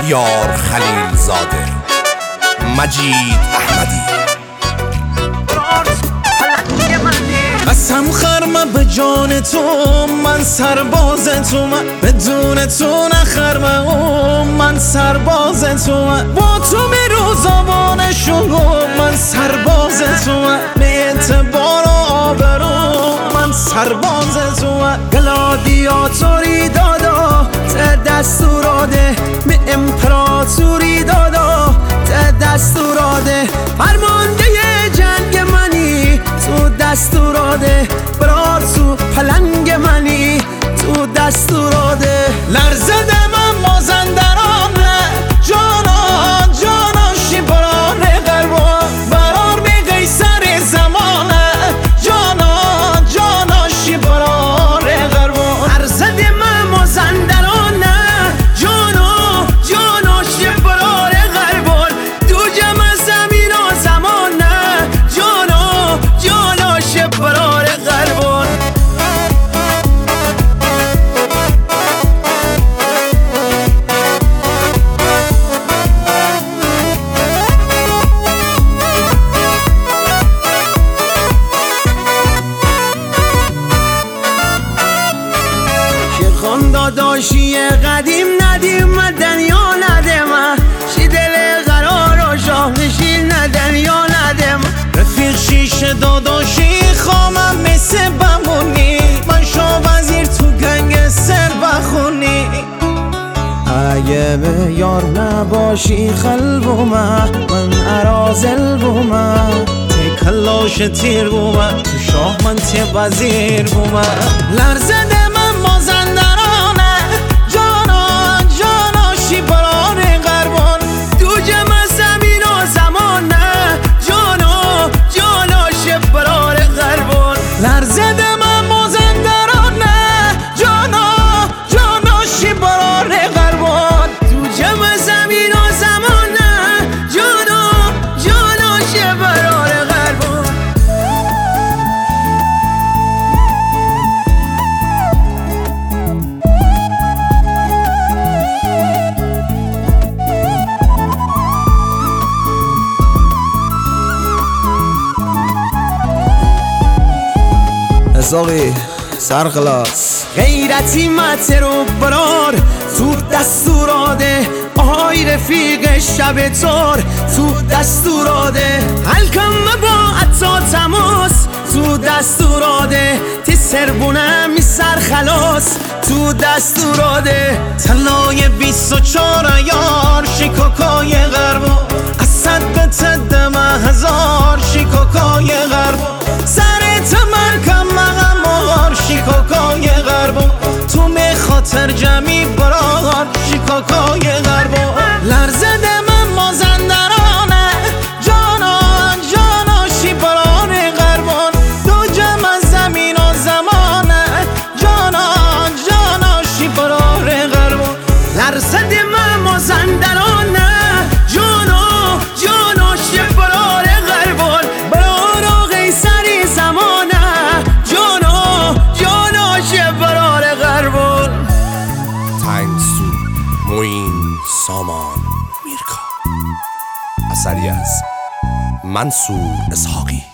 شهریار خلیل زاده، مجید احمدی. قسم خرمه به جان تو، من سرباز تو، من بدون تو نخرمه، من سرباز تو، با تو به روزابان شو، من سرباز تو، به اعتبار و آبرو، من سرباز تو. گلادیاتوری دادا ته دستوراده، به امپراتوری دادا ته دستوراده، فرمانده جنگ منی تو دستوراده، برار تو پلنگ منی تو دستوراده. لرزده من مازندرانه، جانا جانا شیبران غربا، برار بی قیصر زمانه، جانا جانا شیبران غربا. لرزده من مازندرانه، جانا جانا شیبران غربا، دو جمع زمین و زمانه، جانا جانا شیبران غربا. خان داداشی قدیم ندیم دنیا ندم، شی دل قرار و شاه نشین دنیا ندم. رفیق شیش داداشی خامم مثل بمونی، من شاه وزیر تو گنگ سر بخونی. اگه به یار نباشی خل بومه، من ارازل بومه، تی کلاش تیر بومه، تو شاه من تی وزیر بومه. لرزده من مازندرانه، جانا جانا شیبران غربان، دو جمع زمین و زمانه، جانا جانا شیبران غربان. لرزده من مازندرانه، جانا جانا شیبران غربان، دو جمع زمین و زمانه، جانا جانا شیبران غربان. حسابی سرخلاص غیرتی مترو برار تو دستوراده، آهای رفیق شب تار تو دستوراده، حلکم با عطا تماس تو دستوراده، تی سربونه می سرخلاص تو دستوراده. طلای 24 یار شیکاکای غربا، از صد به تدم هزار شیکاکای غربا، سر تمن کم مغمار شیکاکای غربا، تو می خاطر جمعی برار شیکاکای غربا. لرزده من مازندرانه، جانا جانا شیبران غربان، دو جمع زمین و زمانه، جانا جانا شیبران غربان. لرزده من مازندرانه، جانا جانا شیبران غربان، برار قیصری زمانه، جانا جانا شیبران غربان. تنگسو موین سامان میرکا، اثری از منصور اسحاقی.